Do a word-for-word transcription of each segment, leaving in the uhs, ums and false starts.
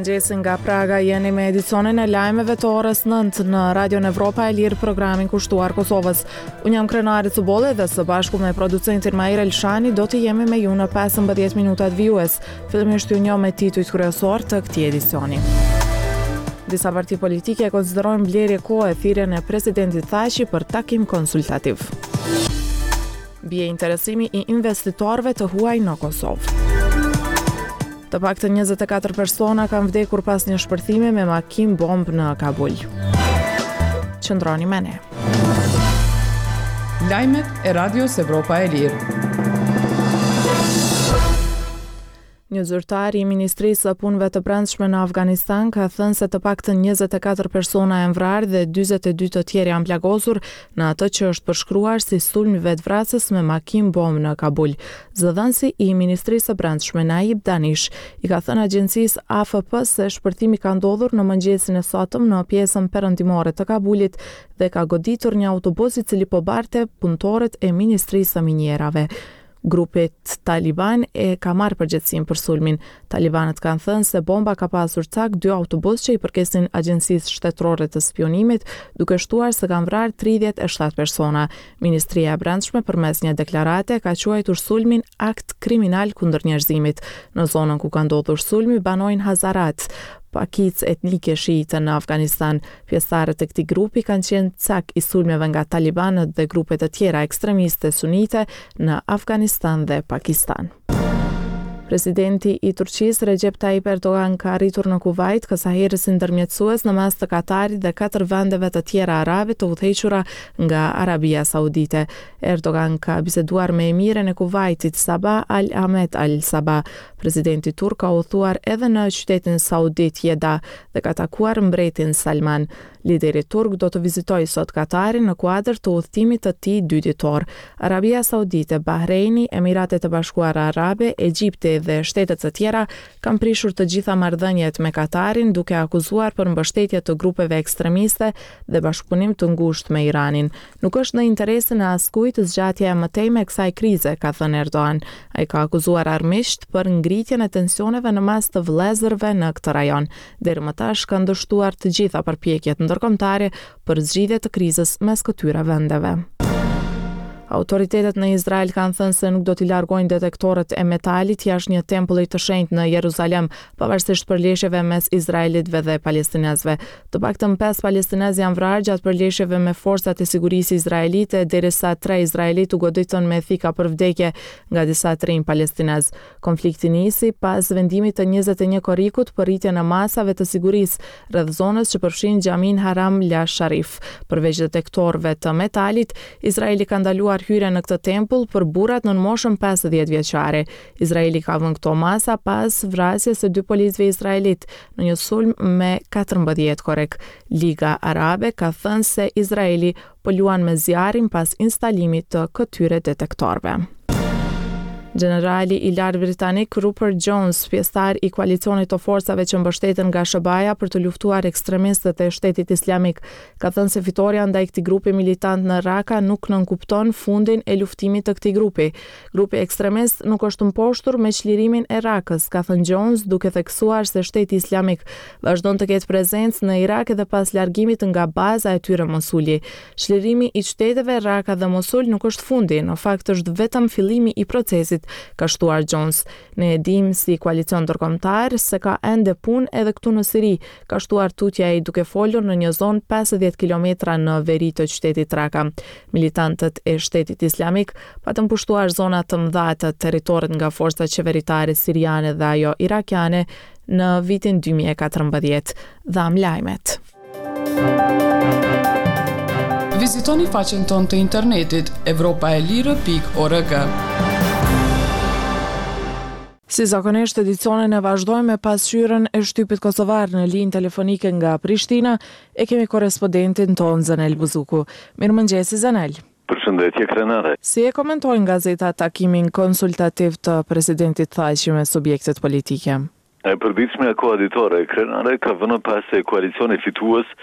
Mirëmëngjes nga Praga, jeni me edicionin e lajmeve të orës nëntë në Radion Evropa e Lirë, programin kushtuar Kosovës. Unë jam krenari Cubole dhe së bashku me producentin Maira Elshani do t'i jemi me ju në pesëmbëdhjetë minutat vijues. Fillimisht ju njoh me titujt kryesor të këtij edicioni. Disa parti politike konsiderojnë blerje kohë thirrjen e presidentit Thaçi për takim konsultativ. Bie interesimi i investitorëve të huaj në Kosovë. Të paktën njëzet e katër persona kanë vdekur pas një shpërthimi me makinë bombë në Kabul. Qëndroni me ne. Lajmet e Radios Evropa e Lirë. Një zyrtar i Ministrisë së Punëve të Brendshme në Afganistan ka thënë se të paktën njëzet e katër persona janë vrarë dhe dyzet e dy të tjerë janë plagosur në atë që është përshkruar si sulm vetvrasës me makinë bombë në Kabul. Zëdhënësi i Ministrisë së Brendshme Naib Danish i ka thënë agjencisë A F P se shpërtimi ka ndodhur në mëngjesin e sotëm në pjesën perëndimore të Kabulit dhe ka goditur një autobus i cili po barte punëtorët e Ministrisë së Minjerave. Grupet Taliban e ka marrë përgjegjësinë për sulmin. Talibanët kanë thënë se bomba ka pasur cak dy autobus që i përkesin agjencisë shtetërore të spionimit, duke shtuar se kanë vrarë tridhjetë e shtatë persona. Ministria e Brendshme përmes një deklarate ka quajtur sulmin akt kriminal kundër njerëzimit. Në zonën ku ka ndodhur sulmi banojnë Hazarat, pakicë etnike shiite në Afganistan. Pjesëtarët e këtij grupi kanë qenë cak i sulmeve nga talibanët dhe grupet të tjera ekstremiste sunite në Afganistan dhe Pakistan. Presidenti i Turqisë Recep Tayyip Erdogan ka arritur në Kuvajt, kësajherës ndërmjetësues në mes të Katarit dhe katër vendeve të tjera arabe të udhëhequra nga Arabia Saudite. Erdogan ka biseduar me emiren e Kuvajtit Sabah Al Ahmed Al Sabah. Presidenti turk ka udhëtuar edhe në qytetin saudit Jeddah dhe ka takuar mbretin Salman. Lideri turk do të vizitojë sot Katarin në kuadër të udhëtimit të tij dy ditor. Arabia Saudite, Bahreini, Emiratet e Bashkuara Arabe, Egjipti dhe shtetet të tjera kanë prishur të gjitha marrëdhëniet me Katarin duke akuzuar për mbështetje të grupeve ekstremiste dhe bashkëpunim të ngushtë me Iranin. Nuk është në interesin e askujt zgjatja e mëtejme e kësaj krize, ka thënë Erdogan. Ai ka akuzuar armiqt për ngritjen e tensioneve në mes të vëllezërve në këtë rajon. Deri më tash kanë dështuar të gjitha përpjekjet ndërkombëtare për zgjidhje të krizës mes këtyre vendeve. Autoritetet në Izrael kanë thënë se nuk do t'i largojnë detektorët e metalit jashtë një tempulli të shenjtë në Jeruzalem, pavarësisht përleshjeve mes izraelitëve dhe palestinezëve. Të paktën pesë palestinezë janë vrarë gjatë përleshjeve me forcat e sigurisë izraelite, derisa tre izraelitë u goditën me thika për vdekje nga disa të rinj palestinezë. Konflikti nisi pas vendimit të njëzet e një korrikut për rritjen e masave të sigurisë rreth zonës që përfshin Xhamin Haram La Sharif. Përveç detektorëve të metalit, Izraeli ka ndaluar hyrje në këtë tempull për burrat në moshën pesëdhjetë vjeçare. Izraeli ka vënë këto masa pas vrasjes së dy policëve izraelit në një sulm me katërmbëdhjetë korek. Liga Arabe ka thënë se Izraeli po luan me zjarrin pas instalimit të këtyre detektorëve. Generali i lartë britanik Rupert Jones, pjesëtar i koalicionit të forcave që mbështeten nga S B A-ja për të luftuar ekstremistët e Shtetit Islamik, ka thënë se fitoria ndaj këtij grupi militant në Raqqa nuk nënkupton fundin e luftimit të këtij grupi. Grupi ekstremist nuk është mposhtur me çlirimin e Rakës, ka thënë Jones, duke theksuar se Shteti Islamik vazhdon të ketë prezencë në Irak edhe pas largimit nga baza e tyre Mosuli. Çlirimi i qyteteve Raqqa dhe Mosul nuk është fundi, në fakt është vetëm fillimi i procesit, ka shtuar Jones. Ne e dim si koalicion ndërkombëtar se ka ende punë edhe këtu në Siri, ka shtuar tutja ai duke folur në një zonë pesëdhjetë kilometra në veri të qytetit Raqqa. Militantët e Shtetit Islamik patën pushtuar zona të mëdha të territorit nga forcat qeveritare siriane dhe ajo irakiane në vitin dy mijë e katërmbëdhjetë. Dham lajmet. Vizitoni faqen tonë të internetit evropaelire pikë org. Si zakonisht, edicionin e vazhdojmë me pasqyrën e shtypit kosovar në linjë telefonike nga Prishtina, e kemi korespondentin ton Zanel Buzuku. Mirëmëngjesi Zanel. Përshëndetje krenare. Si e komentojnë gazeta takimin konsultativ të presidentit Thaçi me subjektet politike? E përditshme e koaditore krenare ka vënë pas se koalicioni fitues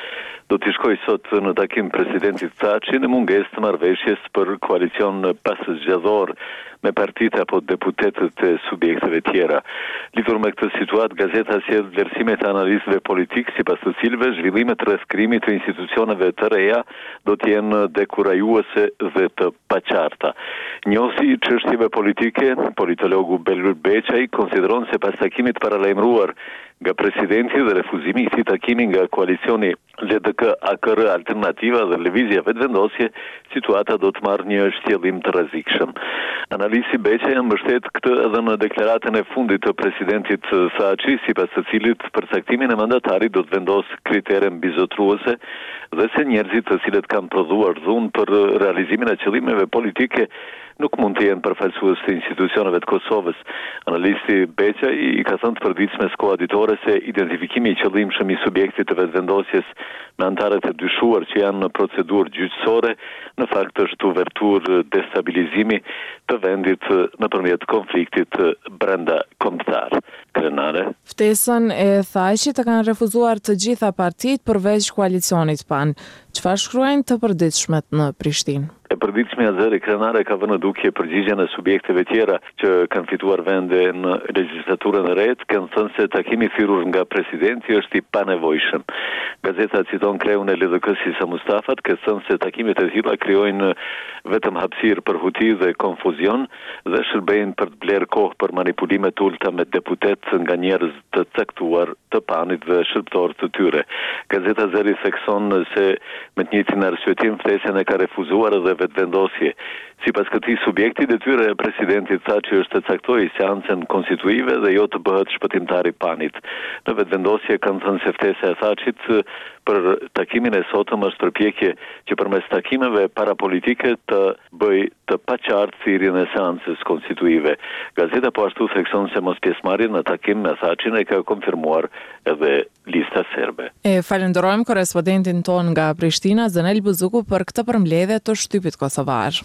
do t'i shkoj sot në takim presidentit Thaçi në mungesë të marrëveshjes për koalicion paszgjedhor me partitë apo deputetët e subjekteve tjera. Lidhur me këtë situatë, gazeta sjell vlerësime të analistëve politik, sipas të cilëve zhvillimet rreth krijimit të institucioneve të reja do të jenë dekurajuese dhe të paqarta. Njohësi i çështjeve politike, politologu Belur Beçaj konsideron se pas takimit paralajmëruar nga presidenti dhe refuzimi i këtij takimi nga koalicioni L D K A K R Alternativa dhe Lëvizja Vetvendosje, situata do të marrë një shtjellim të rrezikshëm. Analisti Beçaj mbështet këtë edhe në deklaratën e fundit të presidentit Thaçi, sipas të cilit përcaktimin e mandatarit do të vendosë kritere mbizotruese dhe se njerëzit të cilët kanë prodhuar dhunë për realizimin e qëllimeve politike nuk mund të jenë përfaqësues të institucioneve të Kosovës. Analisti Beçaj i ka thënë të përditshme koaditore se identifikimi i qëllimshëm i subjektit të vetvendosjes me antarët e dyshuar që janë në procedurë gjyqësore, në fakt është uverturë destabilizimi të vendit nëpërmjet konfliktit brenda kombëtar. Krenare. Ftesën e Thaçit të kanë refuzuar të gjitha partitë përveç koalicionit PAN. Çfarë shkruajnë të përditshmet në Prishtinë? E përditshme Azeri Krenare ka vënë dukje përgjigjen e subjekteve tjera që kanë fituar vende në legjislaturën e re, kanë thënë se takimi thirrur nga presidenti është i panevojshëm. Gazeta citon kreun e L D K-s Isa Mustafat, që thënë se takimet e tilla krijojnë vetëm hapësirë për huti dhe konfuzion dhe shërbejnë për të blerë kohë për manipulime të ulta me deputet nga njerëz të caktuar të PAN-it dhe shërbëtorë të tyre. Gazeta Zeri thekson se me të njëjtin arsyetim ftesën e ka refuzuar edhe vetvendosje. Sipas këtij subjekti, detyra e presidentit Thaçi është të caktojë seancën konstituive dhe jo të bëhet shpëtimtar i PAN-it. Në vetvendosje kanë thënë se ftesa e Thaçit për takimin e sotëm është përpjekje që përmes takimeve parapolitike të bëj të paqartë thirrjen e seancës konstituive. Gazeta po ashtu thekson se mos pjesëmarrjen në takim me Thaçin e ka konfirmuar edhe lista serbe. E falenderojmë korrespondentin ton nga Prishtina, Zenel Buzuku, për këtë përmbledhje të shtypit kosovar.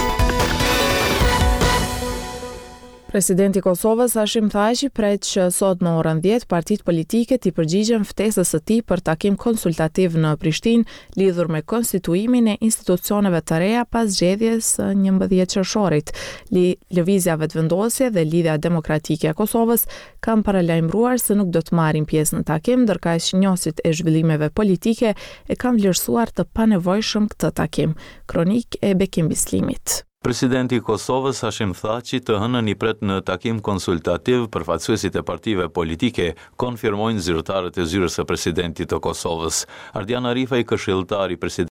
Presidenti i Kosovës Hashim Thaçi pret që sot në orën dhjetë partitë politike t'i përgjigjen ftesës së tij për takim konsultativ në Prishtinë lidhur me konstituimin e institucioneve të reja pas zgjedhjes së njëmbëdhjetë qershorit. Lëvizja Vetvendosje dhe Lidhja Demokratike e Kosovës kanë paralajmëruar se nuk do të marrin pjesë në takim, ndërkaq njohësit e zhvillimeve politike e kanë vlerësuar të panevojshëm këtë takim. Kronik e Bekim Bislimit. Presidenti i Kosovës Hashim Thaçi të hënën i pret në takim konsultativ përfaqësuesit e partive politike konfirmojnë zyrtarët e zyrës së presidentit të Kosovës. Ardian Arifaj, këshilltar i presidentit